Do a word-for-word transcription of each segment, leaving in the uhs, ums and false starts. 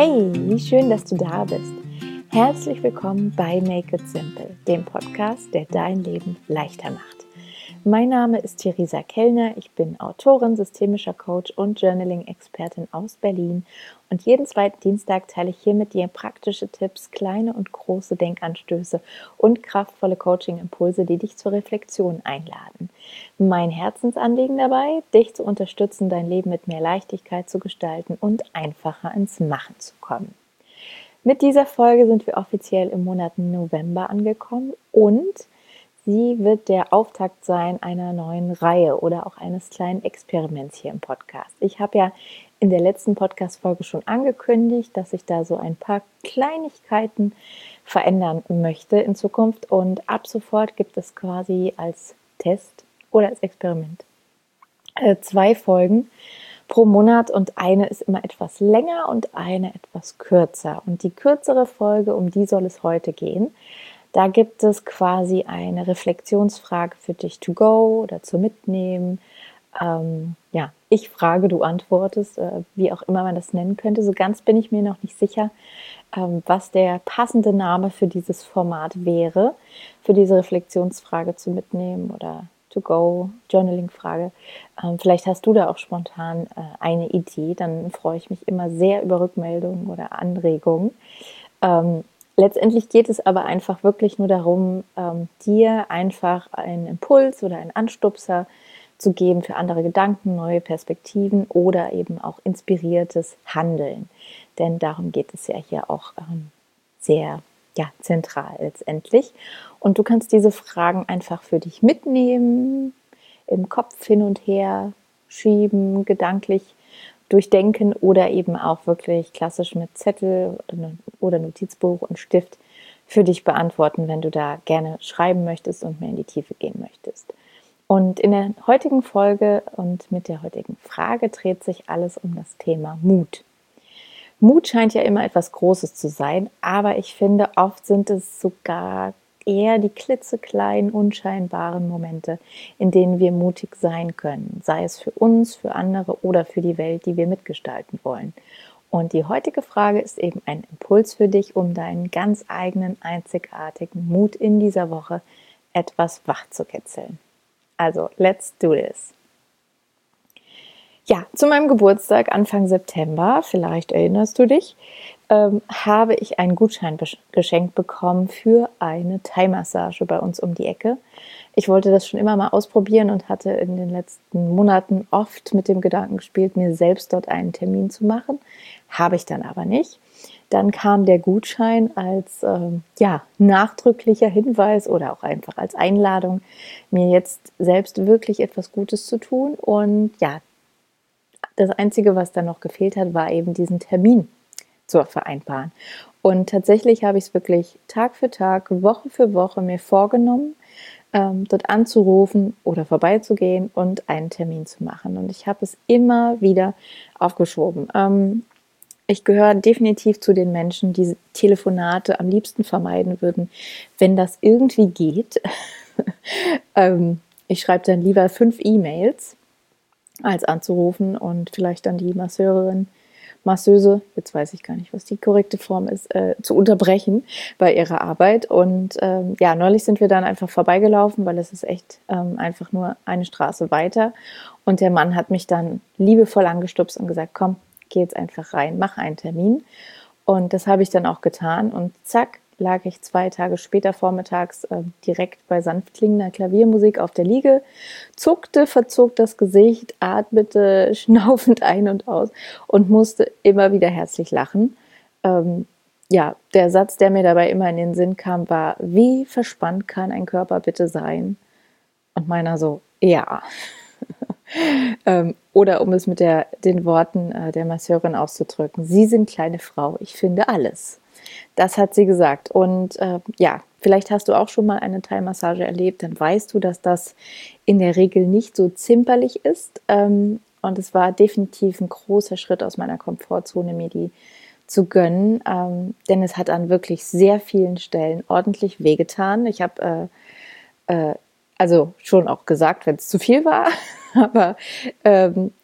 Hey, wie schön, dass du da bist. Herzlich willkommen bei Make It Simple, dem Podcast, der dein Leben leichter macht. Mein Name ist Theresa Kellner, ich bin Autorin, systemischer Coach und Journaling-Expertin aus Berlin und jeden zweiten Dienstag teile ich hier mit dir praktische Tipps, kleine und große Denkanstöße und kraftvolle Coaching-Impulse, die dich zur Reflexion einladen. Mein Herzensanliegen dabei, dich zu unterstützen, dein Leben mit mehr Leichtigkeit zu gestalten und einfacher ins Machen zu kommen. Mit dieser Folge sind wir offiziell im Monat November angekommen und sie wird der Auftakt sein einer neuen Reihe oder auch eines kleinen Experiments hier im Podcast. Ich habe ja in der letzten Podcast-Folge schon angekündigt, dass ich da so ein paar Kleinigkeiten verändern möchte in Zukunft und ab sofort gibt es quasi als Test oder als Experiment äh, zwei Folgen pro Monat und eine ist immer etwas länger und eine etwas kürzer. Und die kürzere Folge, um die soll es heute gehen. Da gibt es quasi eine Reflexionsfrage für dich to go oder zu mitnehmen. Ähm, ja, ich frage, du antwortest, äh, wie auch immer man das nennen könnte. So ganz bin ich mir noch nicht sicher, ähm, was der passende Name für dieses Format wäre, für diese Reflexionsfrage zu mitnehmen oder to go, Journaling-Frage. Ähm, vielleicht hast du da auch spontan äh, eine Idee, dann freue ich mich immer sehr über Rückmeldungen oder Anregungen. Ähm, Letztendlich geht es aber einfach wirklich nur darum, ähm, dir einfach einen Impuls oder einen Anstupser zu geben für andere Gedanken, neue Perspektiven oder eben auch inspiriertes Handeln. Denn darum geht es ja hier auch ähm, sehr ja, zentral letztendlich. Und du kannst diese Fragen einfach für dich mitnehmen, im Kopf hin und her schieben, gedanklich durchdenken oder eben auch wirklich klassisch mit Zettel oder Notizbuch und Stift für dich beantworten, wenn du da gerne schreiben möchtest und mehr in die Tiefe gehen möchtest. Und in der heutigen Folge und mit der heutigen Frage dreht sich alles um das Thema Mut. Mut scheint ja immer etwas Großes zu sein, aber ich finde, oft sind es sogar eher die klitzekleinen, unscheinbaren Momente, in denen wir mutig sein können, sei es für uns, für andere oder für die Welt, die wir mitgestalten wollen. Und die heutige Frage ist eben ein Impuls für dich, um deinen ganz eigenen, einzigartigen Mut in dieser Woche etwas wach zu kitzeln. Also, let's do this! Ja, zu meinem Geburtstag Anfang September, vielleicht erinnerst du dich, ähm, habe ich einen Gutschein geschenkt bekommen für eine Thai-Massage bei uns um die Ecke. Ich wollte das schon immer mal ausprobieren und hatte in den letzten Monaten oft mit dem Gedanken gespielt, mir selbst dort einen Termin zu machen. Habe ich dann aber nicht. Dann kam der Gutschein als ähm, ja, nachdrücklicher Hinweis oder auch einfach als Einladung, mir jetzt selbst wirklich etwas Gutes zu tun. Und ja, das Einzige, was dann noch gefehlt hat, war eben diesen Termin zu vereinbaren. Und tatsächlich habe ich es wirklich Tag für Tag, Woche für Woche mir vorgenommen, ähm, dort anzurufen oder vorbeizugehen und einen Termin zu machen. Und ich habe es immer wieder aufgeschoben. Ähm, ich gehöre definitiv zu den Menschen, die Telefonate am liebsten vermeiden würden, wenn das irgendwie geht. ähm, ich schreibe dann lieber fünf E-Mails, als anzurufen und vielleicht dann die Masseurin, Masseuse, jetzt weiß ich gar nicht, was die korrekte Form ist, äh, zu unterbrechen bei ihrer Arbeit. Und ähm, ja, neulich sind wir dann einfach vorbeigelaufen, weil es ist echt ähm, einfach nur eine Straße weiter. Und der Mann hat mich dann liebevoll angestupst und gesagt, komm, geh jetzt einfach rein, mach einen Termin. Und das habe ich dann auch getan und zack, lag ich zwei Tage später vormittags äh, direkt bei sanft klingender Klaviermusik auf der Liege, zuckte, verzog das Gesicht, atmete schnaufend ein und aus und musste immer wieder herzlich lachen. Ähm, ja, der Satz, der mir dabei immer in den Sinn kam, war, wie verspannt kann ein Körper bitte sein? Und meiner so, ja. ähm, oder um es mit der, den Worten äh, der Masseurin auszudrücken, Sie sind kleine Frau, ich finde alles. Das hat sie gesagt. Und äh, ja, vielleicht hast du auch schon mal eine Thai-Massage erlebt, dann weißt du, dass das in der Regel nicht so zimperlich ist. Ähm, und es war definitiv ein großer Schritt aus meiner Komfortzone, mir die zu gönnen. Ähm, denn es hat an wirklich sehr vielen Stellen ordentlich wehgetan. Ich habe äh, äh, also schon auch gesagt, wenn es zu viel war. Aber ähm,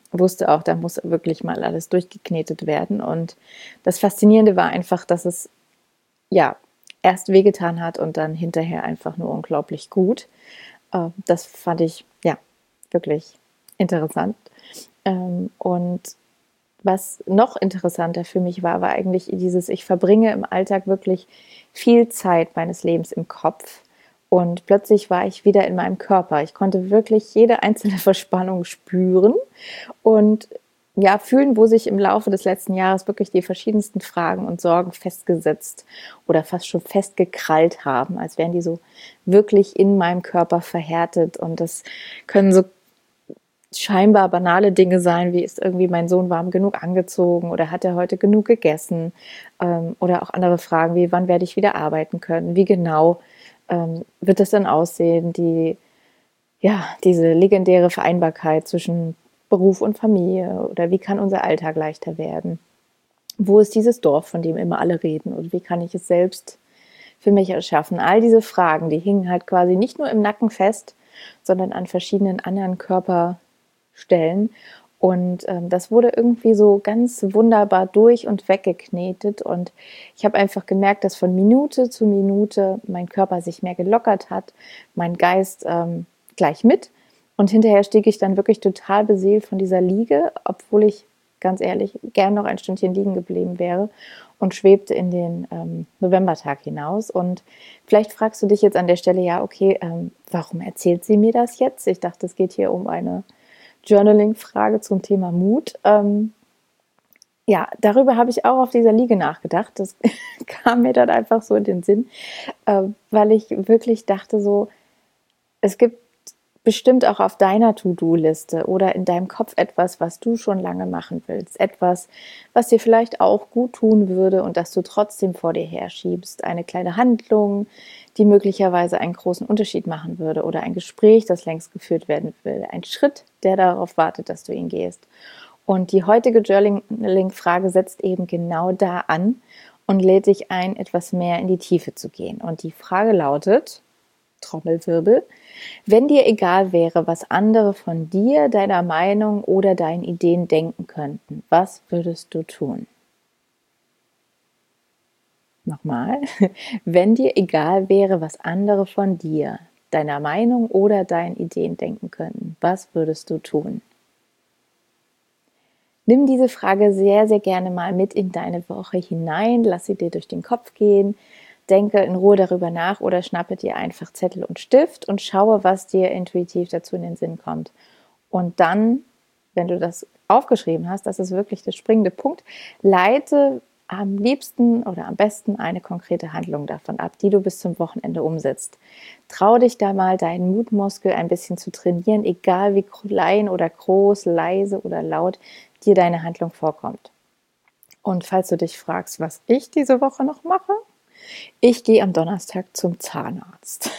wusste auch, da muss wirklich mal alles durchgeknetet werden. Und das Faszinierende war einfach, dass es ja erst wehgetan hat und dann hinterher einfach nur unglaublich gut. Äh, das fand ich ja wirklich interessant. Ähm, und was noch interessanter für mich war, war eigentlich dieses, ich verbringe im Alltag wirklich viel Zeit meines Lebens im Kopf und plötzlich war ich wieder in meinem Körper. Ich konnte wirklich jede einzelne Verspannung spüren und ja, fühlen, wo sich im Laufe des letzten Jahres wirklich die verschiedensten Fragen und Sorgen festgesetzt oder fast schon festgekrallt haben, als wären die so wirklich in meinem Körper verhärtet. Und das können so scheinbar banale Dinge sein, wie ist irgendwie mein Sohn warm genug angezogen oder hat er heute genug gegessen, ähm, oder auch andere Fragen wie, wann werde ich wieder arbeiten können, wie genau ähm, wird das dann aussehen, die, ja, diese legendäre Vereinbarkeit zwischen Beruf und Familie oder wie kann unser Alltag leichter werden, wo ist dieses Dorf, von dem immer alle reden und wie kann ich es selbst für mich erschaffen. All diese Fragen, die hingen halt quasi nicht nur im Nacken fest, sondern an verschiedenen anderen Körper Stellen. Und ähm, das wurde irgendwie so ganz wunderbar durch und weggeknetet. Und ich habe einfach gemerkt, dass von Minute zu Minute mein Körper sich mehr gelockert hat, mein Geist ähm, gleich mit. Und hinterher stieg ich dann wirklich total beseelt von dieser Liege, obwohl ich ganz ehrlich gern noch ein Stündchen liegen geblieben wäre und schwebte in den ähm, Novembertag hinaus. Und vielleicht fragst du dich jetzt an der Stelle, ja, okay, ähm, warum erzählt sie mir das jetzt? Ich dachte, es geht hier um eine Journaling-Frage zum Thema Mut. Ähm, ja, darüber habe ich auch auf dieser Liege nachgedacht. Das kam mir dann einfach so in den Sinn, äh, weil ich wirklich dachte so, es gibt bestimmt auch auf deiner To-Do-Liste oder in deinem Kopf etwas, was du schon lange machen willst. Etwas, was dir vielleicht auch gut tun würde und das du trotzdem vor dir herschiebst. Eine kleine Handlung, die möglicherweise einen großen Unterschied machen würde oder ein Gespräch, das längst geführt werden will. Ein Schritt, der darauf wartet, dass du ihn gehst. Und die heutige Journaling-Frage setzt eben genau da an und lädt dich ein, etwas mehr in die Tiefe zu gehen. Und die Frage lautet, Trommelwirbel, wenn dir egal wäre, was andere von dir, deiner Meinung oder deinen Ideen denken könnten, was würdest du tun? Nochmal, wenn dir egal wäre, was andere von dir, deiner Meinung oder deinen Ideen denken könnten, was würdest du tun? Nimm diese Frage sehr, sehr gerne mal mit in deine Woche hinein, lass sie dir durch den Kopf gehen, denke in Ruhe darüber nach oder schnappe dir einfach Zettel und Stift und schaue, was dir intuitiv dazu in den Sinn kommt. Und dann, wenn du das aufgeschrieben hast, das ist wirklich der springende Punkt, leite am liebsten oder am besten eine konkrete Handlung davon ab, die du bis zum Wochenende umsetzt. Trau dich da mal, deinen Mutmuskel ein bisschen zu trainieren, egal wie klein oder groß, leise oder laut dir deine Handlung vorkommt. Und falls du dich fragst, was ich diese Woche noch mache, ich gehe am Donnerstag zum Zahnarzt.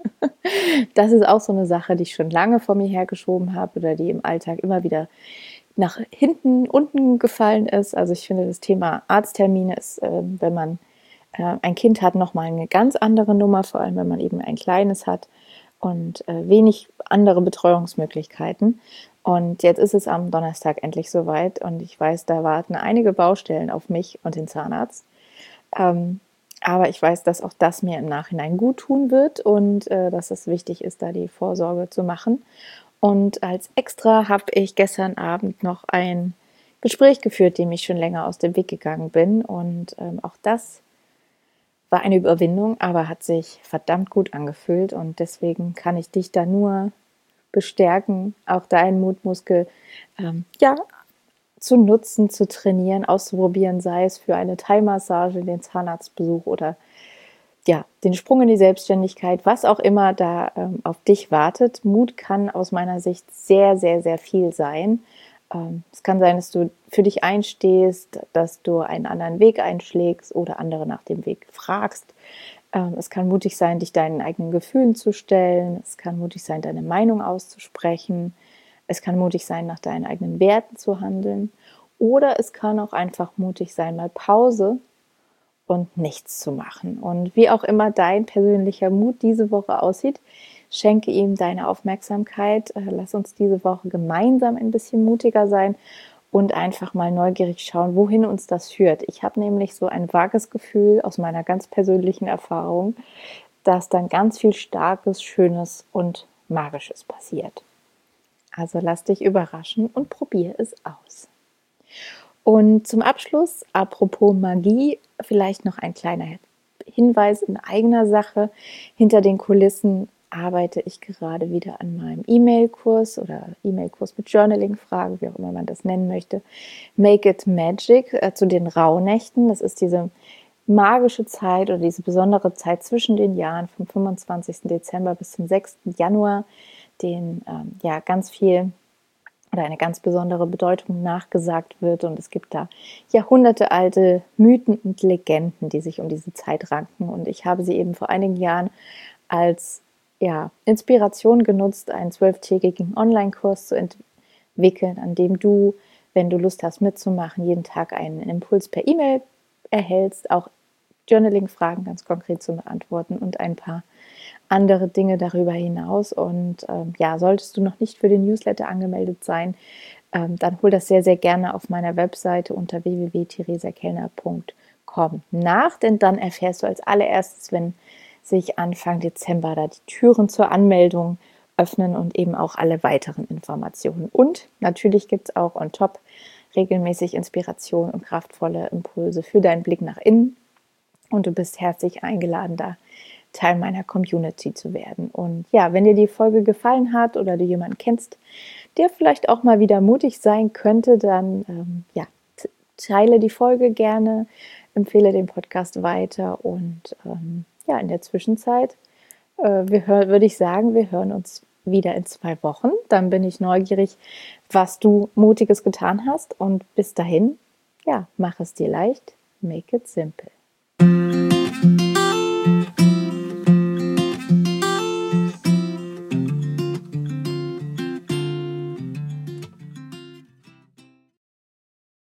Das ist auch so eine Sache, die ich schon lange vor mir hergeschoben habe oder die im Alltag immer wieder nach hinten, unten gefallen ist. Also ich finde, das Thema Arzttermine ist, äh, wenn man äh, ein Kind hat, nochmal eine ganz andere Nummer, vor allem wenn man eben ein kleines hat und äh, wenig andere Betreuungsmöglichkeiten. Und jetzt ist es am Donnerstag endlich soweit und ich weiß, da warten einige Baustellen auf mich und den Zahnarzt. Ähm, aber ich weiß, dass auch das mir im Nachhinein gut tun wird und äh, dass es wichtig ist, da die Vorsorge zu machen. Und als Extra habe ich gestern Abend noch ein Gespräch geführt, dem ich schon länger aus dem Weg gegangen bin. Und ähm, auch das war eine Überwindung, aber hat sich verdammt gut angefühlt. Und deswegen kann ich dich da nur bestärken, auch deinen Mutmuskel ähm, ja, zu nutzen, zu trainieren, auszuprobieren, sei es für eine Thai-Massage, den Zahnarztbesuch oder ja, den Sprung in die Selbstständigkeit, was auch immer da ähm, auf dich wartet. Mut kann aus meiner Sicht sehr, sehr, sehr viel sein. Ähm, es kann sein, dass du für dich einstehst, dass du einen anderen Weg einschlägst oder andere nach dem Weg fragst. Ähm, es kann mutig sein, dich deinen eigenen Gefühlen zu stellen. Es kann mutig sein, deine Meinung auszusprechen. Es kann mutig sein, nach deinen eigenen Werten zu handeln. Oder es kann auch einfach mutig sein, mal Pause und nichts zu machen. Und wie auch immer dein persönlicher Mut diese Woche aussieht, Schenke ihm deine Aufmerksamkeit. Lass uns diese Woche gemeinsam ein bisschen mutiger sein und einfach mal neugierig schauen, wohin uns das führt. Ich habe nämlich so ein vages Gefühl aus meiner ganz persönlichen Erfahrung, dass dann ganz viel Starkes, Schönes und Magisches passiert. Also lass dich überraschen und probier es aus. Und zum Abschluss, apropos Magie, vielleicht noch ein kleiner Hinweis in eigener Sache. Hinter den Kulissen arbeite ich gerade wieder an meinem E-Mail-Kurs oder E-Mail-Kurs mit Journaling-Fragen, wie auch immer man das nennen möchte. Make it Magic äh, zu den Rauhnächten. Das ist diese magische Zeit oder diese besondere Zeit zwischen den Jahren vom fünfundzwanzigsten Dezember bis zum sechsten Januar, den ähm, ja ganz viel oder eine ganz besondere Bedeutung nachgesagt wird. Und es gibt da jahrhundertealte Mythen und Legenden, die sich um diese Zeit ranken. Und ich habe sie eben vor einigen Jahren als ja, Inspiration genutzt, einen zwölftägigen Online-Kurs zu entwickeln, an dem du, wenn du Lust hast mitzumachen, jeden Tag einen Impuls per E-Mail erhältst, auch Journaling-Fragen ganz konkret zu beantworten und ein paar andere Dinge darüber hinaus. Und ähm, ja, solltest du noch nicht für den Newsletter angemeldet sein, ähm, dann hol das sehr, sehr gerne auf meiner Webseite unter w w w punkt theresa kellner punkt com nach, denn dann erfährst du als allererstes, wenn sich Anfang Dezember da die Türen zur Anmeldung öffnen und eben auch alle weiteren Informationen. Und natürlich gibt es auch on top regelmäßig Inspiration und kraftvolle Impulse für deinen Blick nach innen. Und du bist herzlich eingeladen, da Teil meiner Community zu werden. Und ja, wenn dir die Folge gefallen hat oder du jemanden kennst, der vielleicht auch mal wieder mutig sein könnte, dann ähm, ja, teile die Folge gerne, empfehle den Podcast weiter und ähm, ja, in der Zwischenzeit äh, wir hör, würde ich sagen, wir hören uns wieder in zwei Wochen. Dann bin ich neugierig, was du Mutiges getan hast und bis dahin, ja, mach es dir leicht, make it simple.